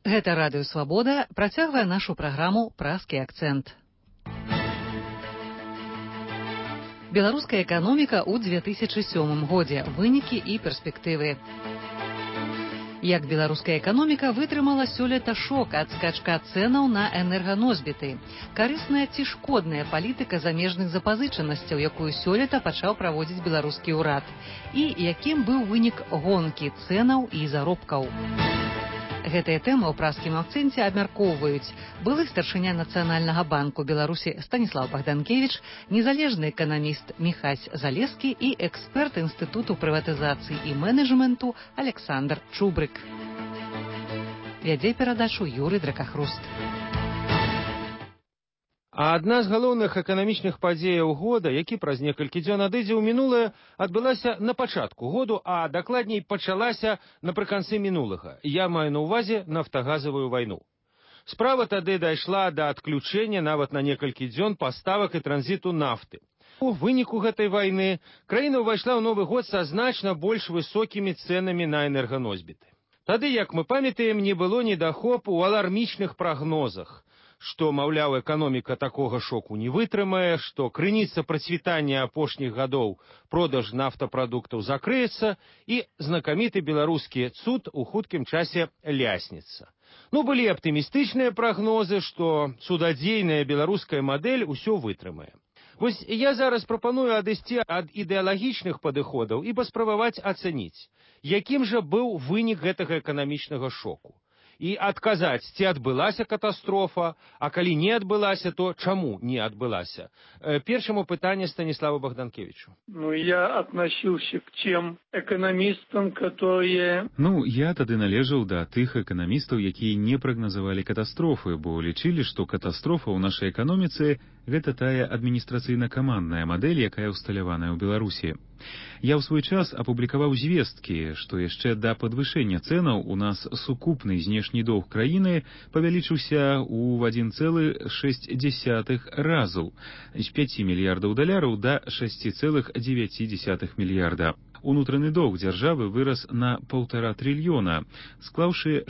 Гэта Радыё Свабода працягвае нашу праграму «Празкі акцэнт». Беларуская эканоміка ў 2007 годзе. Вынікі і перспектывы. Як беларуская эканоміка вытрымала сёлета шок ад скачка цэнаў на энерганосьбіты? Карысная ці шкодная палітыка замежных запазычанасцяў, якую сёлета пачаў праводзіць беларускі ўрад? І якім быў вынік гонкі цэнаў і заробкаў? Гэтыя тэмы ў празкім акцэнце абмяркоўваюць былы старшыня Нацыянальнага банку Беларусі Станіслаў Богданкевич, незалежны эканаміст Міхась Залескі і эксперт Інстытуту прыватызацыі і менеджменту Александр Чубрык. Вядзе перадачу Юрый Дракахруст. А адна з галоўных эканамічных падзеяў года, які праз некалькі дзён адыдзе ў мінулае, адбылася на пачатку году, а дакладней пачалася напрыканцы мінулага. Я маю на ўвазе нафтагазавую вайну. Справа тады дайшла да адключэння нават на некалькі дзён паставак і транзіту нафты. У выніку гэтай вайны краіна ўвайшла ў новы год са значна больш высокімі цэнамі на энерганосьбіты. Тады, як мы памятаем, не было недахопу ў алармічных прагнозах, што, маўляў, эканоміка такога шоку не вытрымае, што крыніца працвітання апошніх гадоў продаж нафтапрадуктаў закрыецца і знакаміты беларускі цуд у хуткім часе лясніцца. Былі аптымістычныя прагнозы, што цудадзейная беларуская мадэль усё вытрымае. Вось я зараз прапаную адысці ад ідэалагічных падыходаў і паспрабаваць ацаніць, якім жа быў вынік гэтага эканамічнага шоку. І адказаць, ці адбылася катастрофа, а калі не адбылася, то чаму не адбылася? Першаму пытанне Станиславу Богданкевичу. Я относился к тем экономистам, которые... Я тады належаў да тых эканамістаў, якія не прагназавалі катастрофы, бо лічылі, што катастрофа ў нашай эканоміцы – гэта тая адміністрацыйна-камандная мадэль, якая ўсталяваная ў Беларусі. Я ў свой час апублікаваў звесткі, што яшчэ да падвышэння цэнаў у нас сукупны знешні доўг краіны павялічыўся ў 1,6 разу з 5 мільярдаў даляраў да 6,9 мільярда. Унутраны доўг дзяржавы вырас на 1,5 трыльёна, склаўшы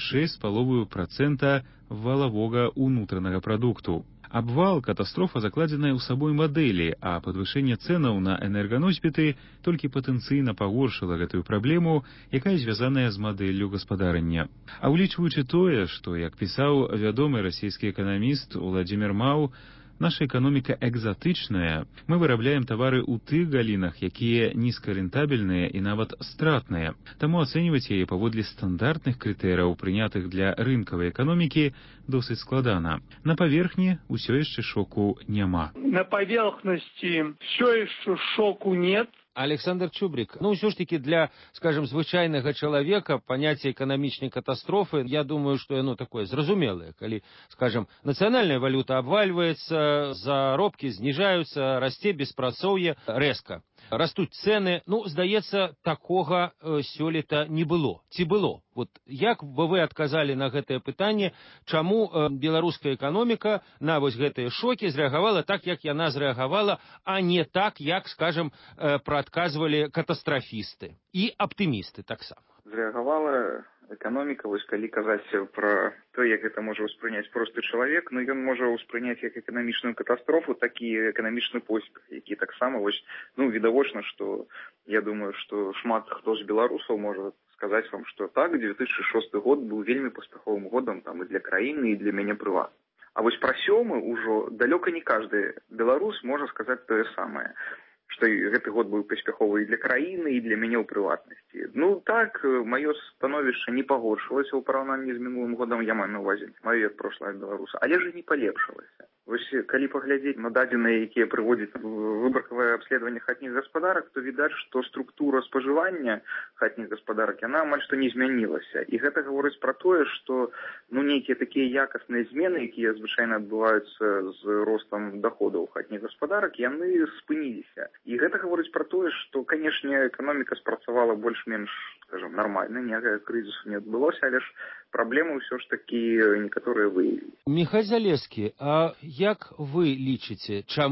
6,5% валавога ўнутранага прадукту. Абвал – катастрофа, закладзеная ў сабой мадэлі, а падвышэнне цэнаў на энерганосьбіты толькі патэнцыйна пагоршыла гэтую праблему, якая звязаная з мадэллю гаспадарання. А ўлічваючы тое, што, як пісаў вядомы расійскі эканаміст Уладзімір Маў, наша эканоміка экзатычная, мы вырабляем тавары ў тых галінах, якія нізкарэнтабельныя і нават стратныя. Таму ацэньваць яе паводле стандартных крытэрыяў, прынятых для рынкавай эканомікі, досыць складана. На паверхні ўсё яшчэ шоку няма. На поверхности все еще шоку нет. Александр Чубрик, ўсё ж таки для, скажем, звычайнага чалавека паняцце эканамічнай катастрофы, я думаю, што яно такое зразумелае, калі, скажем, нацыянальная валюта абвальваецца, заробкі зніжаюцца, расце беспрацоўе рэзка. Растуць цэны, здаецца, такога сёлета не было. Ці было? Як бы вы адказалі на гэтае пытанне, чаму беларуская эканоміка на вось гэтыя шокі зрэагавала так, як яна зрэагавала, а не так, як, скажем, прадказвалі катастрафісты і аптымісты таксама? Зрэагавала эканоміка, калі казаць пра то, як гэта можа ўспрыняць просты чалавек, ён можа ўспрыняць як эканамічную катастрофу, так і эканамічны поспех, які таксама, відавочна, што я думаю, што шмат хто з беларусаў можа сказаць вам, што так, 2006 год быў вельмі паспяховым годам і для краіны, і для мяне прыватна. А пра сёмы ўжо далёка не кажды беларус можа сказаць тое самае, што гэты год быў паспяховы і для краіны, і для мяне ў прыватнасці. Так, маё становішча не пагоршылася ў параўнанні з мінулым годам, я маю на ўвазе, маё як прошлае беларуса, але ж не палепшылася. Калі паглядзець на дадзеныя, якія прыводзяць выбаркавае абследаванне хатніх гаспадарак, то відаць, што структура спажывання хатніх гаспадарак, яна амаль што не змянілася. І гэта гаворыць пра тое, што нейкія такія якасныя змены, якія звычайна адбываюцца з ростам даходаў хатніх гаспадарак, яны спыніліся. І гэта гаворыць пра тое, што, канешне, эканоміка спрацавала больш-менш, скажем, нармальна, ніякага крызісу не адбылося, але ж праблемы ўсё ж такі некаторыя выявілі. Міхась Залескі, а як вы лічыце, чаму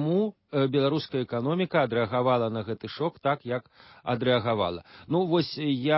беларуская эканоміка адрэагавала на гэты шок так, як адрэагавала. Ну, вось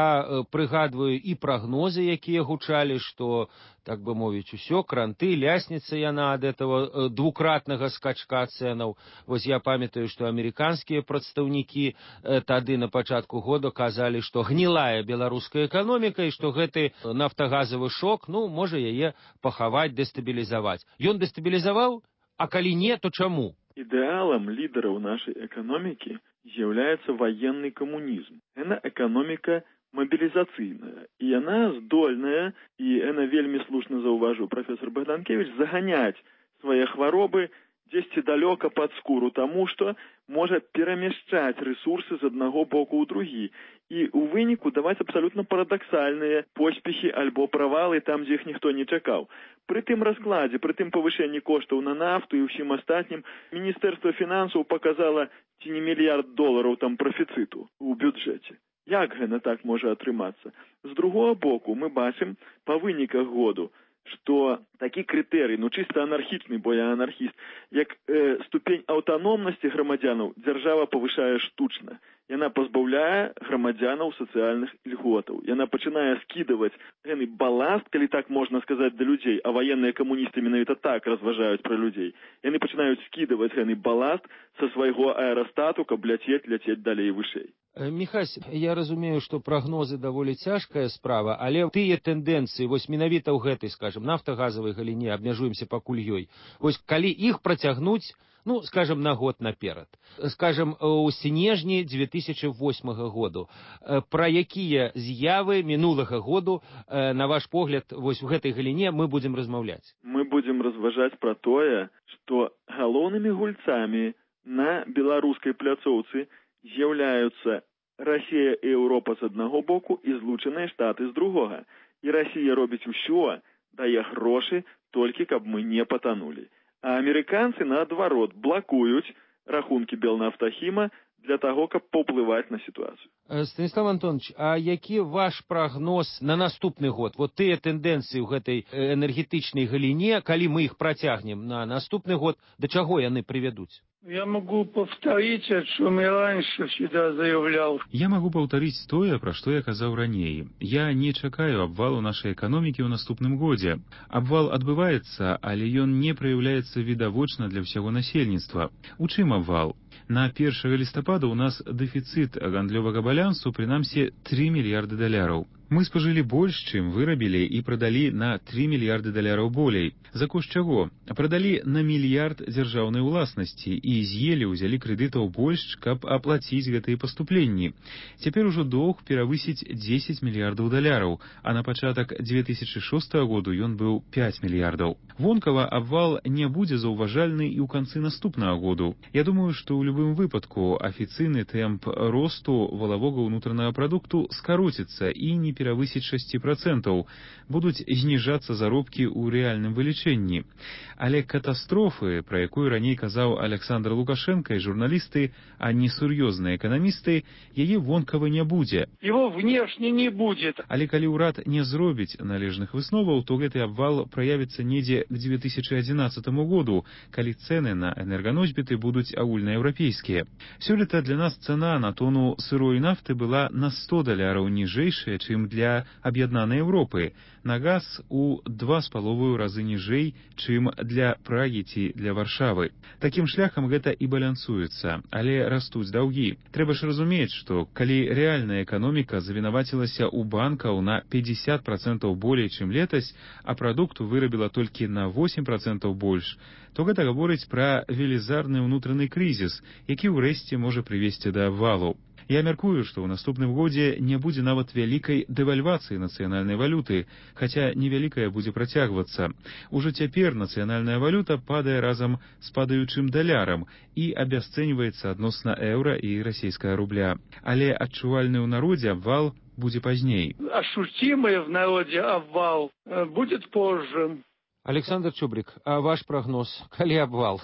я прыгадваю і прагнозы, якія гучалі, што, так бы мовіць, усё, кранты, лясніца яна ад этого двукратнага скачка цэнаў. Вось я памятаю, што амерыканскія прадстаўнікі тады на пачатку года казалі, што гнілая беларуская эканоміка і што гэты нафтагазавы шок, ну, можа яе пахаваць, дэстабілізаваць. Ён дэстабілізаваў? А калі не, то чаму? Ідэалам лідараў нашай эканомікі з'яўляецца ваенны камунізм. Яна эканоміка мобілізацыйная. І яна здольная, і яна вельмі слушна заўважыў прафесор Богданкевич, заганяць свае хваробы дзесьці далёка пад скуру, таму што можа перамяшчаць рэсурсы з аднаго боку ў другі. І ў выніку даваць абсалютна парадаксальныя поспехі альбо правалы там, дзе іх ніхто не чакаў. Пры тым раскладзе, пры тым павышэнні коштаў на нафту і ўсім астатнім, Міністэрства фінансаў паказала ці не $1 мільярд там прафіцыту ў бюджэце. Як гэта так можа атрымацца? З другого боку, мы бачым па выніках году, што такі крытэрый, ну чыста анархічны, бо я анархіст, як ступень аўтаномнасці грамадзянаў дзяржава павышае штучна. Яна пазбаўляе грамадзянаў сацыяльных льготаў. Яна пачынае скідаваць гэны баласт, калі так можна сказаць, да людзей, а ваенныя камуністы менавіта так разважаюць пра людзей. Яны пачынаюць скідаваць гэны баласт са свайго аэрастату, каб ляцець далей вышэй. Міхась, я разумею, што прагнозы даволі цяжкая справа, але тыя тэндэнцыі, вось менавіта ў гэтай, скажем, нафтагазавай галіне, абмяжуемся пакуль ёй, вось калі іх працягнуць, ну, скажем, на год наперад, скажем, у снежні 2008 году, пра якія з'явы мінулага году, на ваш погляд, вось у гэтай галіне мы будзем размаўляць? Мы будзем разважаць пра тое, што галоўнымі гульцамі на беларускай пляцоўцы з'яўляюцца Расія і Еўропа з аднаго боку і Злучаныя Штаты з другога. І Расія робіць усё, дае грошы, толькі каб мы не патанулі. А амерыканцы, наадварот, блакуюць рахункі Белнафтахіма для таго, каб паўплываць на сітуацыю. Станіслав Антонович, а які ваш прагноз на наступны год? Вот тыя тэндэнцыі ў гэтай энергетычнай галіне, калі мы іх працягнем на наступны год, да чаго яны прывядуць? Я могу повторить, о чем я раньше всегда заявлял. Я могу повторить тое, пра што я казаў раней. Я не чакаю абвалу нашай эканомікі ў наступным годзе. Абвал адбываецца, але ён не праяўляецца відавочна для ўсяго насельніцтва. У чым абвал? На 1 лістапада ў нас дэфіцыт гандлёвага балансу, прынамсі, $3 мільярды. Мы спажылі больш, чым вырабілі і прадалі на $3 мільярды болей. За кошт чаго? Прадалі на $1 мільярд дзяржаўнай уласнасці і з'елі, узялі крэдытаў больш, каб аплаціць гэтыя паступленні. Цяпер ужо доўг перавысіць $10 мільярдаў, а на пачатак 2006 году ён быў $5 мільярдаў. Вонкава абвал не будзе заўважальны і ў канцы наступнага году. Я думаю, што ў любым выпадку афіцыйны тэмп росту валавога ўнутранага прадукту скароціцца і не перавысіць 6%. Будуць зніжацца заробкі ў рэальным вылічэнні. Але катастрофы, пра якую раней казаў Александр Лукашенко і журналісты, а не сур'ёзныя эканамісты, яе вонкава не будзе. Его внешне не будет. Але калі ўрад не зробіць належных высноваў, то гэты абвал праявіцца недзе к 2011 году, калі цэны на энерганосьбіты будуць агульнаеўрапейскія. Сёлета для нас цана на тону сырой нафты была на $100 ніжэйшая, чым для аб'яднанай Еўропы, на газ у 2,5 разы ніжэй, чым для Прагі ці для Варшавы. Такім шляхам гэта і балансуецца, але растуць даўгі. Трэба ж разумець, што калі рэальная эканоміка завінавацілася ў банкаў на 50% болей, чым летась, а прадукту вырабіла толькі на 8% больш, то гэта гаворыць пра велізарны ўнутраны крызіс, які ўрэшце можа прывесці да абвалу. Я мяркую, што ў наступным годзе не будзе нават вялікай дэвальвацыі нацыянальнай валюты, хаця невялікая будзе працягвацца. Ужо цяпер нацыянальная валюта падае разам з падаючым далярам і абясцэньваецца адносна еўра і расійскага рубля. Але адчувальны ў народзе абвал будзе пазней. Ощутимый в народе обвал будет позже. Александр Чубрик, а ваш прогноз, калі абвал?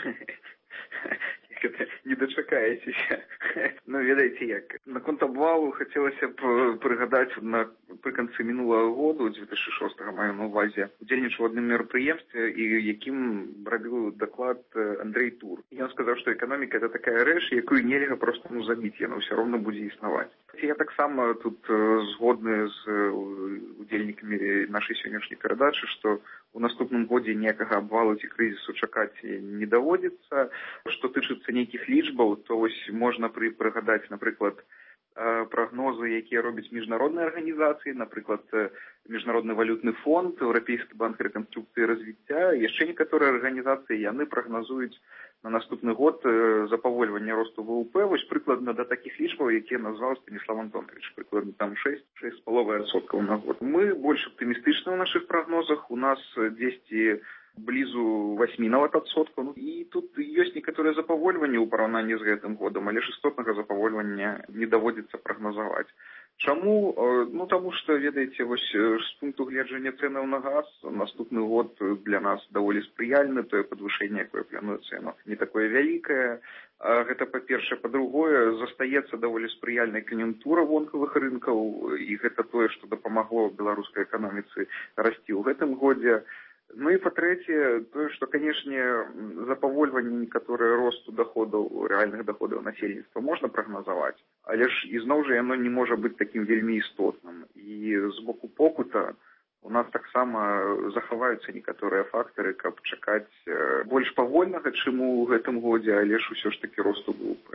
Не дачакаецеся. Ну, ведаеце як. Наконт абвалу хацелася б прыгадаць на напрыканцы мінулага году, 2006 маю на увазе, удзельнічаў у адным мерапрыемстве, і якім рабіў даклад Андрей Тур. Ён сказаў, што эканоміка это такая рэч, якую нельга просто забіць, яна ўсё роўна будзе існаваць. Я таксама тут згодны з удзельнікамі нашай сённяшняй перадачы, што у наступным годзе ніякага абвалу ці крызісу чакаць не даводзіцца. Што тычыцца нейкіх лічбаў, то вось можна прыгадаць, напрыклад, прагнозы, якія робяць міжнародныя арганізацыі, напрыклад, Міжнародны валютны фонд, Еўрапейскі банк рэканструкцыі і развіцця, яшчэ некаторыя арганізацыі, яны прагназуюць на наступны год запавольванне росту ВВП, вось прыкладна да такіх лічбаў, якія назваў Станіслав Антонович, прыкладна там 6,5% на год. Мы больш аптымістычны ў нашых прагнозах, у нас дзесьці блізу 8%. І тут ёсць некаторыя запавольванні ў параўнанні з гэтым годам, але ж істотнага запавольвання не даводзіцца прагназаваць. Чаму? Таму што, ведаеце, вось з пункту гледжання цэнаў на газ наступны год для нас даволі спрыяльны, тое падвышэнне, якое плануецца, яно не такое вялікае. Гэта па-першае, па-другое, застаецца даволі спрыяльная кан'юнктура вонкавых рынкаў, і гэта тое, што дапамагло беларускай эканоміцы расці ў гэтым годзе. І па-трэцяе, тое, што, канешне, запавольванне некаторыя росту доходаў, рэальных доходаў насельніцтва можна прагназаваць, але ж ізноў жа яно не можа быць такім вельмі істотным. І з боку попыта у нас таксама захаваюцца некаторыя фактары, каб чакаць больш павольнага, чым у гэтым годзе, але ж усё ж такі росту ВВП.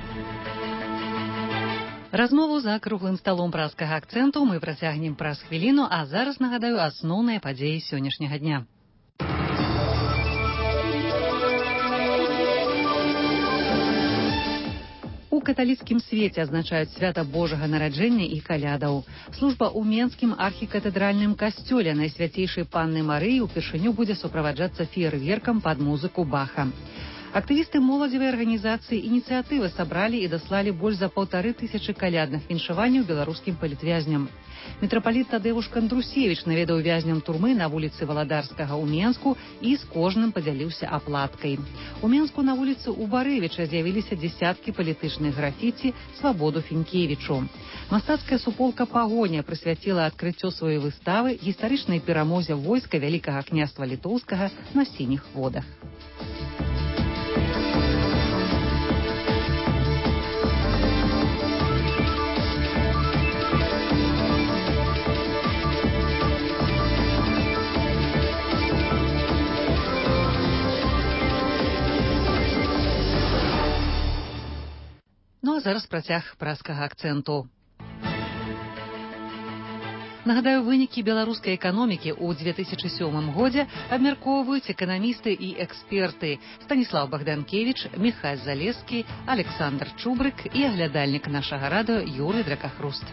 Размову за круглым сталом праскага акцэнту мы працягнем праз хвіліну, а зараз нагадаю асноўныя падзеі сённяшняга дня. У каталіцкім свеце адзначаюць свята Божага нараджэння і калядаў. Служба ў Менскім архікатэдральным касцёле Найсвяцейшай Панны Марыі ўпершыню будзе суправаджацца феерверкам пад музыку Баха. Актывісты моладзевай арганізацыі «Ініцыятыва» сабралі і даслалі больш за 1500 калядных віншаванняў беларускім палітвязням. Мітрапаліт Тадэвуш Кандрусевіч наведаў вязням турмы на вуліцы Валадарскага ў Менску і з кожным падзяліўся аплаткай. У Менску на вуліцы Убарэвіча з'явіліся дзесяткі палітычных графіці «Свабоду Фінкевічу». Мастацкая суполка «Пагоня» прысвяціла адкрыццё сваёй выставы гістарычнай перамозе войска Вялікага княства Літоўскага на сініх водах. Ну а зараз працяг праскага акцэнту. Нагадаю, вынікі беларускай эканомікі ў 2007 годзе абмяркоўваюць эканамісты і эксперты Станіслав Богданкевич, Міхась Залескі, Александр Чубрык і аглядальнік нашага радыё Юрый Дракахруст.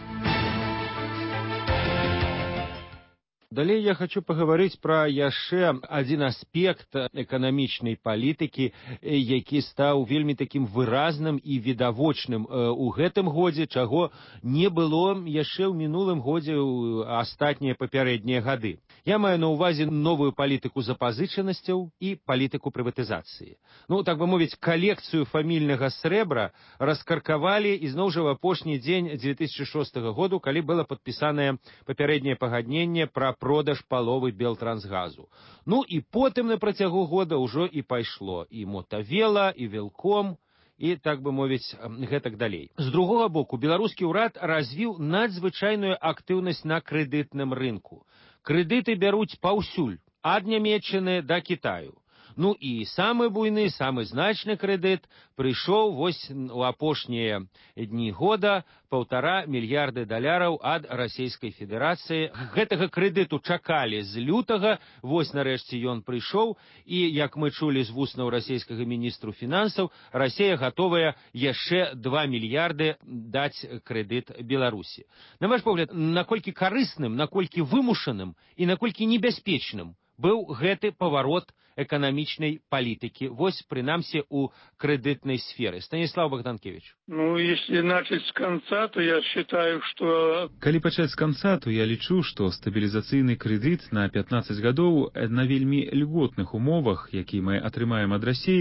Далей я хочу паговорыць пра яшчэ адзін аспект эканамічнай палітыкі, які стаў вельмі такім выразным і відавочным у гэтым годзе, чаго не было яшчэ ў мінулым годзе ў астатнія папярэднія гады. Я маю на ўвазе новую палітыку запазычанасцяў і палітыку прыватызацыі. Так бы мовіць, калекцыю фамільнага срэбра раскаркавалі ізноў жа в апошні дзень 2006 году, калі было падпісанае папярэдняе пагадненне пра продаж паловы Белтрансгазу. І потым на працягу года ўжо і пайшло і Мотавела, і Велком, і, так бы мовіць, гэтак далей. З другога боку, беларускі ўрад развіў надзвычайную актыўнасць на крэдытным рынку. Крэдыты бяруць паўсюль, ад Нямецчыны да Кітаю. І самы буйны, самы значны крэдыт прыйшоў вось у апошнія дні года $1,5 мільярда ад Расійскай Федэрацыі. Гэтага крэдыту чакалі з лютага, вось нарэшце ён прыйшоў, і, як мы чулі з вуснаў расійскага міністру фінансаў, Расія гатовая яшчэ 2 мільярды даць крэдыт Беларусі. На ваш погляд, наколькі карысным, наколькі вымушаным і наколькі небяспечным быў гэты паварот эканамічнай палітыкі, вось, прынамсі, у крэдытнай сферы. Станіслав Богданкевич. Если начать с конца, то я считаю, что... Калі пачаць з канца, то я лічу, што стабілізацыйны крэдыт на 15 гадоў на вельмі льготных умовах, які мы атрымаем ад Расіі,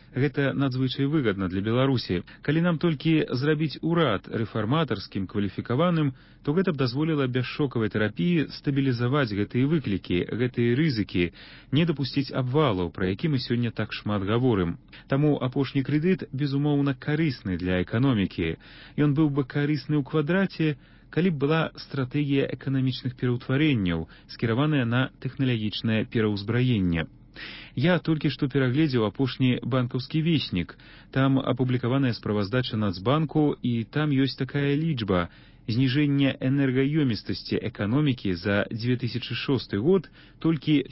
Гэта надзвычай выгадна для Беларусі. Калі нам толькі зрабіць урад рэфарматарскім, кваліфікаваным, то гэта б дазволіла без шокавай тэрапіі стабілізаваць гэтыя выклікі, гэтыя рызыкі, не дапусціць абвалаў, пра які мы сёння так шмат гаворым. Таму апошні крэдыт, безумоўна, карысны для эканомікі. Ён быў бы карысны ў квадраце, калі б была стратэгія эканамічных пераўтварэнняў, скіраваная на тэхналагічнае пераўзбраенне. Я толькі што перагледзеў апошні банкаўскі веснік. Там апублікаваная справаздача Нацбанку, і там ёсць такая лічба. Зніжэнне энергаёмістасці эканомікі за 2006 год толькі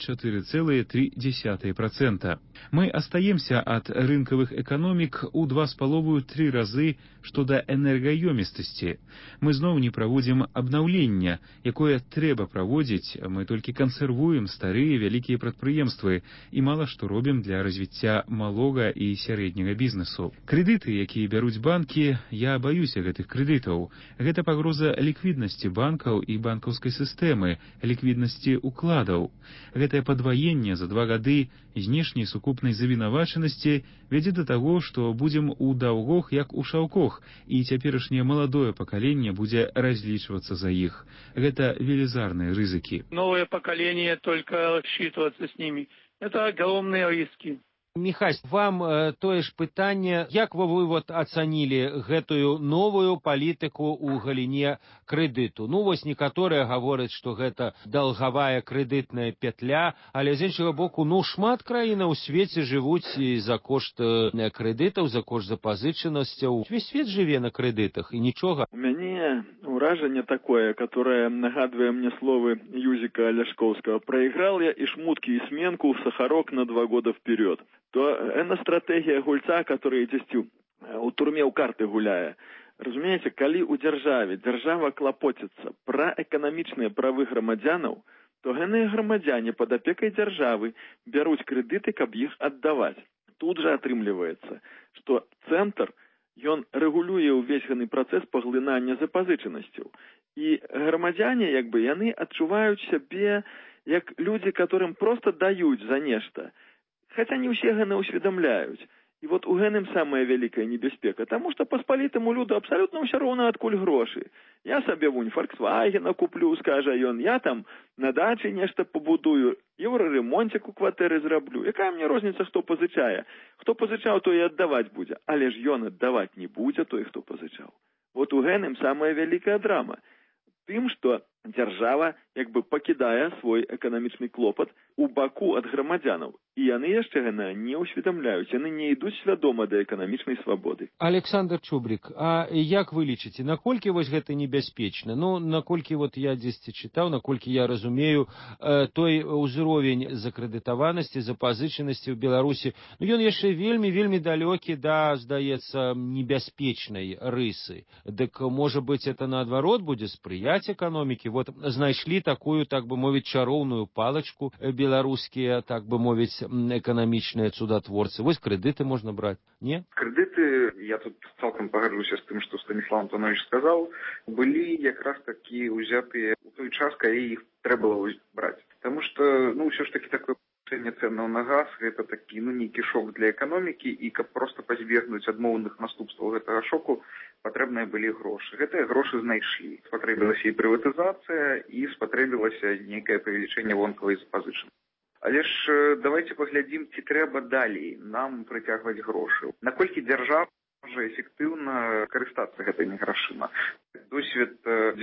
4,3%. Мы астаемся ад рынкавых эканомік у 2,5-3 разы што да энергаёмістасці. Мы зноў не праводзім абнаўлення, якое трэба праводзіць, мы толькі кансервуем старыя вялікія прадпрыемствы і мала што робім для развіцця малога і сярэдняга бізнесу. Крэдыты, якія бяруць банкі, я баюся гэтых крэдытаў. Гэта пагроза ліквіднасці банкаў і банкаўскай сістэмы, ліквіднасці укладаў. Гэтае падваенне за 2 гады знешняй сукупнай завінавачанасці вядзе да таго, што будзем у даўгох, як у шаўкох, і цяперашняе маладое пакаленне будзе разлічвацца за іх. Гэта велізарныя рызыкі. Новое поколение только рассчитываться с ними. Это огромные риски. Міхась, вам тое ж пытанне, як вы ацанілі гэтую новую палітыку ў галіне крэдыту? Ну, вось некаторыя гавораць, што гэта даўгавая крэдытная петля, але з іншага боку, шмат краінаў у свеце жывуць і за кошт крэдытаў, за кошт запазычанасцяў. Увесь свет жыве на крэдытах, і нічога. У мяне ўражанне такое, которое нагадвае мне словы Юзіка Аляшкоўскага. Проиграл я и шмутки, и сменку в Сахарок на 2 года вперед. То это стратегия гульца, который дзесьці у турме ў карты гуляе. Разумееце, калі ў дзяржава клапоціцца пра эканамічныя правы грамадзянаў, то гэныя грамадзяне пад апекай дзяржавы бяруць крэдыты, каб іх аддаваць. Тут жа атрымліваецца, што цэнтр, ён рэгулюе ўвесь гэны працэс паглынання запазычанасцяў. І грамадзяне, яны адчуваюць сябе як людзі, которым проста даюць за нешта. Хотя не ўсе гэны ўсведамляюць. І вот у гэным самая вялікая небяспека, таму што паспалітаму люду абсалютна ўсё роўна адкуль грошы. Я сабе вунь Фольксвагена куплю, скажа ён, я там на дачы нешта пабудую, еўраремонцік у кватэры зраблю. Якая мне розніца, хто пазычае? Хто пазычаў, то і аддаваць будзе. Але ж ён аддаваць не будзе той, хто пазычаў. Вот у гэным самая вялікая драма. Тым, што дзяржава пакідае свой эканамічны клопат у баку ад грамадзянаў. І яны яшчэ не ўсведамляюць, яны не ідуць свядома да эканамічнай свабоды. Александр Чубрик, а як вы лічыце, наколькі вось гэта небяспечна? Наколькі я дзесьці чытаў, наколькі я разумею, той узровень закрэдытаванасці, запазычанасці ў Беларусі, ён яшчэ вельмі далёкі да, здаецца, небяспечнай рысы. Дык, можа быць, это наадварот будзе спрыяць эканомікі? Вот знайшлі такую, так бы мовіць, чароўную палачку беларускія, так бы мовіць, эканамічныя цудатворцы. Вось крэдыты можна браць, не? Крэдыты, я тут цалкам пагаджуся з тым, што Станіслав Антонович сказаў, былі якраз такі ўзятыя ў той час, калі іх трэба было браць. Таму што, ўсё ж такі такое павышэнне цэнаў на газ, гэта такі, нейкі шок для эканомікі, і каб проста пазбегнуць адмоўных наступстваў гэтага шоку, патрэбныя былі грошы. Гэтыя грошы знайшлі. Спатрэбілася і прыватызацыя, і спатрэбілася нейкае павелічэнне вонкавай запазычанасці. Але ж давайте паглядзім, ці трэба далей нам прыцягваць грошы. Наколькі дзяржава можа эфектыўна карыстацца гэтымі грашыма. Досвед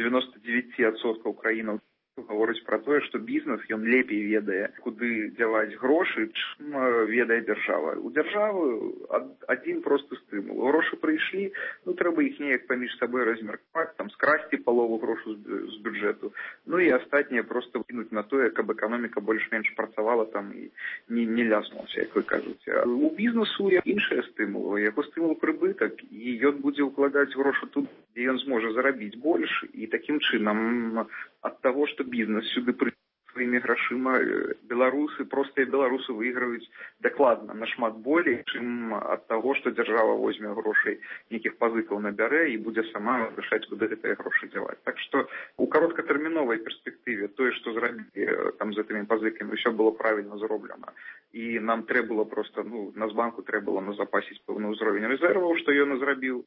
99% краінаў гаворыць пра тое, што бізнес, ён лепей ведае, куды дзяваць грошы, чым ведае дзяржава. У дзяржавы адзін просты стымул. Грошы прыйшлі, трэба іх неяк паміж сабой размеркаваць, скрасці палову грошу з бюджэту. І астатняе проста вкінуць на тое, каб эканоміка больш-менш працавала і не ляснулася, як вы кажуце. У бізнесу іншыя стымулы, яго стымул прыбытак, і ён будзе ўкладаць грошы тут, дзе ён зможа зарабіць больш, і такім чынам ад таго, што бізнес сюды прыйдзе сваімі грашыма. Беларусы, простыя беларусы выйграюць дакладна нашмат болей, чым ад таго, што дзяржава возьме грошай, нейкіх пазыкаў набярэ і будзе сама вырашаць, куды гэтыя грошы дзяваць. Так што у кароткатэрміновай перспектыве тое, што зрабілі там з гэтымі пазыкамі, ўсё было правільна зроблена. І нам трэба было проста, Нацбанку трэба было назапасіць пэўны ўзровень рэзерваў, што ён і зрабіў,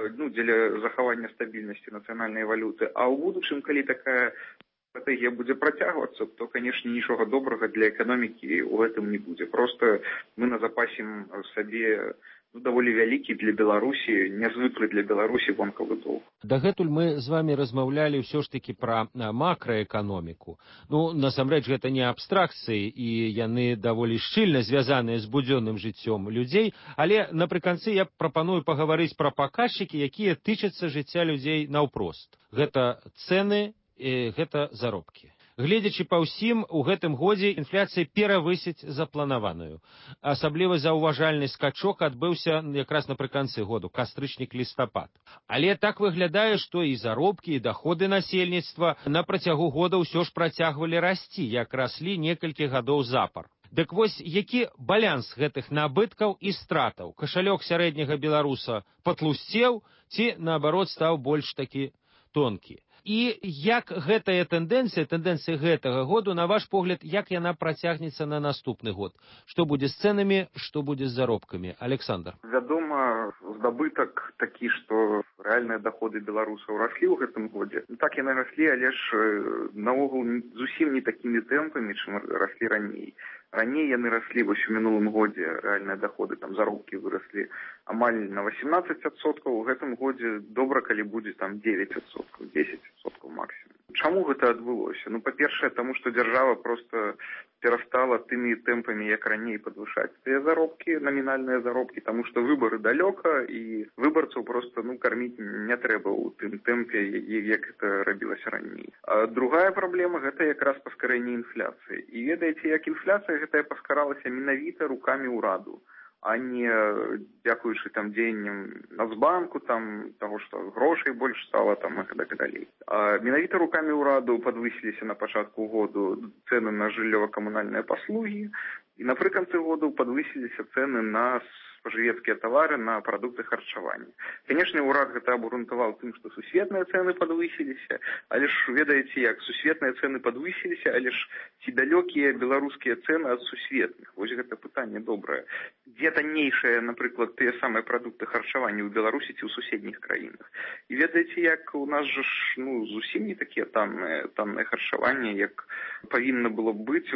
дзеля захавання стабільнасці нацыянальнай валюты. А ў будучым, калі такая стратэгія будзе працягвацца, то, канешне, нічога добрага для эканомікі ў гэтым не будзе. Проста мы назапасім сабе даволі вялікі для Беларусі, нязвыклы для Беларусі вонкавы доўг. Дагэтуль мы з вами размаўлялі ўсё ж такі пра макраэканоміку. Насамрэч, гэта не абстракцыі, і яны даволі шчыльна звязаныя з будзённым жыццём людзей, але напрыканцы я прапаную пагаварыць пра паказчыкі, якія тычацца жыцця людзей наўпрост. Гэта цэны, гэта заробкі. Гледзячы па ўсім, у гэтым годзе інфляцыя перавысіць запланаваную. Асабліва заўважальны скачок адбыўся якраз напрыканцы году, кастрычнік-лістапад. Але так выглядае, што і заробкі, і даходы насельніцтва на працягу года ўсё ж працягвалі расці, як раслі некалькі гадоў запар. Дык вось, які баланс гэтых набыткаў і стратаў? Кашалёк сярэдняга беларуса патлусцеў ці, наадварот, стаў больш такі тонкі? І як гэтая тэндэнцыя гэтага году, на ваш погляд, як яна працягнецца на наступны год? Што будзе з цэнамі, што будзе з заробкамі? Александр. Вядома, здабытак такі, што рэальныя даходы беларусаў раслі ў гэтым годзе. Так яны раслі, але ж наогул зусім не такімі тэмпамі, чым раслі раней. Раней яны раслі вось у мінулым годзе, рэальныя даходы, там заробкі выраслі амаль на 18%, у гэтым годзе добра, калі будзе там 9%, 10% максимум. Чаму гэта адбылося? Па-першае, таму што дзяржава проста перастала тымі тэмпамі, як раней, падвышаць тыя заробкі, намінальныя заробкі, таму што выбары далёка, і выбарцаў проста, карміць не трэба ў тым тэмпе, як гэта рабілася раней. А другая праблема, гэта якраз паскарэнне інфляцыі. І ведаеце, як інфляцыя гэтая паскаралася менавіта рукамі ўраду, а не дзякуючы там дзеянням Нацбанку, там таго, што грошай больш стала, там і так далей. Менавіта рукамі ўраду падвысіліся на пачатку году цэны на жыллёва-камунальныя паслугі, і напрыканцы году падвысіліся цэны на спажывецкія тавары, на прадукты харчавання. Канешне, ўрад гэта абгрунтаваў тым, што сусветныя цэны падвысіліся, але ж ведаеце як, сусветныя цэны падвысіліся, але ж ці далёкія беларускія цэны ад сусветных? Вось гэта пытанне добрае. Дзе таннейшыя, напрыклад, тыя самыя прадукты харчавання ў Беларусі ці ў суседніх краінах? І ведаеце як, у нас жа зусім не такія танныя харчаванне, як павінна было б быць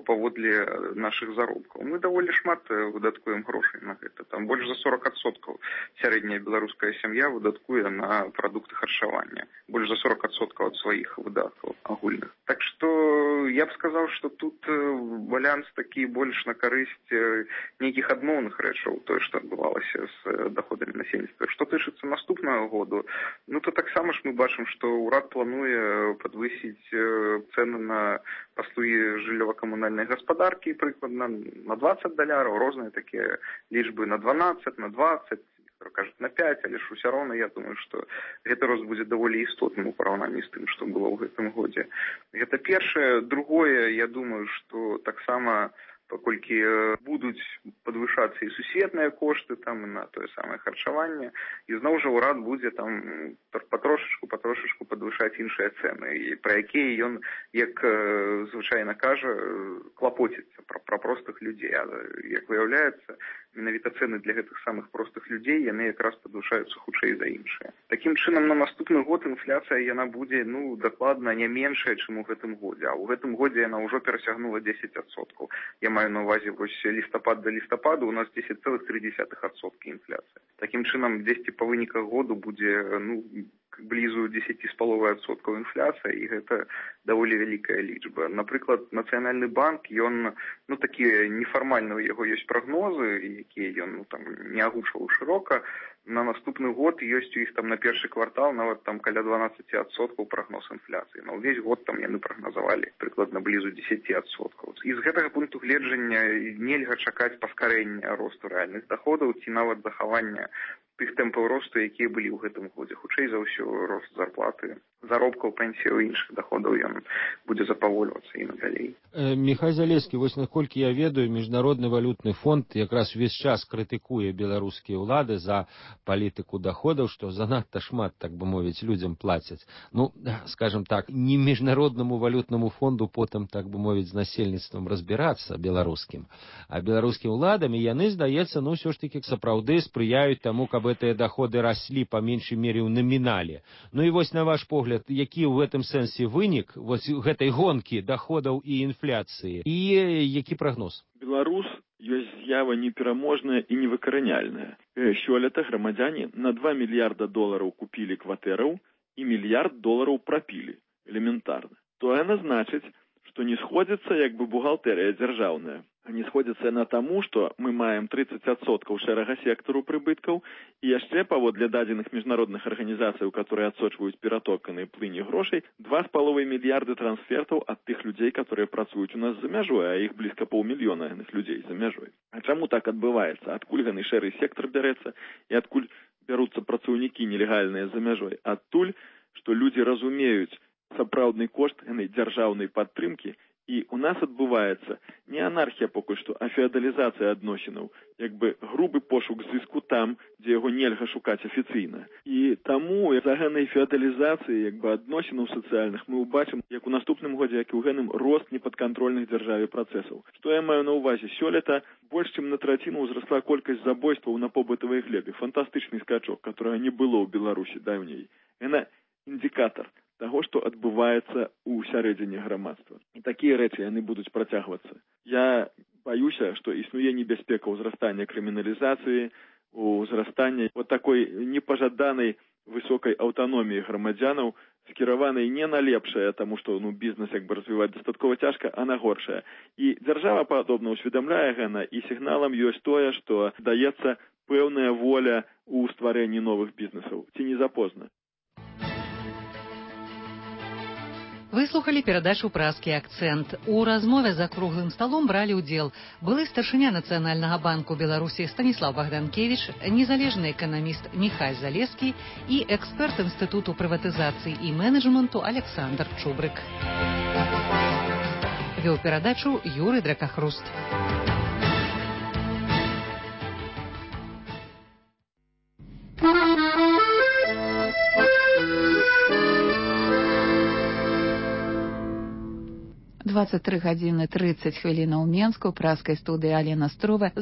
паводле нашых заробкаў. Мы даволі шмат выдаткуем грошай на гэта. Там больш за 40% сярэдняя беларуская сям'я выдаткуе на прадукты харчавання. Больш за 40% ад сваіх выдаткаў агульных. Так што я б сказаў, што тут баланс такі больш на карысць нейкіх адмоўных рэчаў, тое, што адбывалася з даходамі насельніцтва. Што тычыцца наступнага году, то таксама ж мы бачым, што ўрад плануе падвысіць цэны на паслугі жыллёва-камунальнай гаспадаркі прыкладна на $20, розныя такія лічбы на 12, на 20, кажуць на 5, але ж усё роўна, я думаю, што гэты рост будзе даволі істотным у параўнанні з тым, што было ў гэтым годзе. Гэта першае. Другое, я думаю, што таксама паколькі будуць падвышацца і сусветныя кошты там на тое самае харчаванне, і зноў жа ўрад будзе там патрошачку падвышаць іншыя цэны, і пра якія ён, як звычайна кажа, клапоціцца пра простых людзей. А як выяўляецца, менавіта цэны для гэтых самых простых людзей, яны якраз падвышаюцца хутчэй за іншыя. Такім чынам, на наступны год інфляцыя яна будзе, дакладна не меншая, чым у гэтым годзе. А ў гэтым годзе яна ўжо перасягнула 10%. Я маю на ўвазе вось лістапад да лістападу у нас 10,3% інфляцыя. Такім чынам, дзесьці па выніках году будзе, блізу 10,5% інфляцыя, і гэта даволі вялікая лічба. Напрыклад, Нацыянальны банк, ён, такія нефармальныя ў яго ёсць прагнозы, якія ён не агучваў шырока. На наступны год ёсць у іх там на першы квартал нават там каля 12% прагноз інфляцыі. На ўвесь год там яны прагназавалі прыкладна блізу 10%. І з гэтага пункту гледжання нельга чакаць паскарэння росту рэальных даходаў ці нават захавання тых тэмпаў росту, якія былі ў гэтым годзе. Хутчэй за ўсё, рост зарплаты, заробкаў, пенсіяў і іншых доходаў ён будзе запавольвацца і надалей. Міхай Залескі, вось наколькі я ведаю, Міжнародны валютны фонд якраз увесь час крытыкуе беларускія ўлады за палітыку доходаў, што занадта шмат, так бы мовіць, людзям плацяць. Ну, скажем так, не Міжнароднаму валютнаму фонду потым, так бы мовіць, з насельніцтвам разбірацца беларускім, а беларускім уладам, і яны, здаецца, ну, ўсё ж такі сапраўды спрыяюць таму, каб гэтыя доходы раслі па меншай мере ў намінале. Ну і вось на ваш погляд, які ў гэтым сэнсе вынік вось гэтай гонкі доходаў і інфляцыі, і які прагноз? Беларус ёсць з'ява непераможная і невыкараняльная. Сёлета грамадзяне на 2 мільярда долараў купілі кватэраў і $1 мільярд прапілі. Элементарна. То яна значыць, што не сходзіцца як бы бухгалтэрыя дзяржаўная. А не сходзіцца яна таму, што мы маем 30% шэрага сектару прыбыткаў і яшчэ паводле дадзеных міжнародных арганізацый, которые адсочваюць ператоканы плыні грошай, 2,5 мільярды трансфертаў ад тых людзей, которые працуюць у нас за мяжой, а іх блізка 500 000 яных людзей за мяжой. А чаму так адбываецца? Адкуль гэны шэры сектар бярэцца і адкуль бяруцца працаўнікі нелегальныя за мяжой? Адтуль, што людзі разумеюць сапраўдны кошт гэтай дзяржаўнай падтрымкі, і у нас адбываецца не анархія пакуль што, а феадалізацыя адносінаў, як бы грубы пошук зыску там, дзе яго нельга шукаць афіцыйна. І таму за гэтай феадалізацыі як бы адносінаў сацыяльных мы ўбачым, як у наступным годзе, як і ў гэным рост непадкантрольных дзяржаве працэсаў. Што я маю на ўвазе? Сёлета больш чым на траціну ўзрасла колькасць забойстваў на побытавай глебе. Фантастычны скачок, которого не было ў Беларусі даўней. Гэта індыкатар таго, што адбываецца ў сярэдзіне грамадства. І такія рэчы яны будуць працягвацца. Я баюся, што існуе небяспека ўзрастання крыміналізацыі, ўзрастання вот такой непажаданай высокай аўтаноміі грамадзянаў, скіраванай не на лепшае, таму што бізнес як бы развіваць дастаткова цяжка, а на горшае. І дзяржава падобна ўсведамляе гэта, і сігналам ёсць тое, што даецца пэўная воля ў стварэнні новых бізнесаў. Ці не запозна? Вы слухали перадачу «Празкі акцэнт». У размове за круглым сталом бралі ўдзел былы старшыня Нацыянальнага банку Беларусі Станіслав Богданкевич, незалежны эканаміст Міхай Залескі і эксперт Інстытуту прыватызацыі і менеджменту Александр Чубрык. Вёў перадачу Юрый Дракахруст. 23:30 ў Менску, празкай студыі Алена Строва.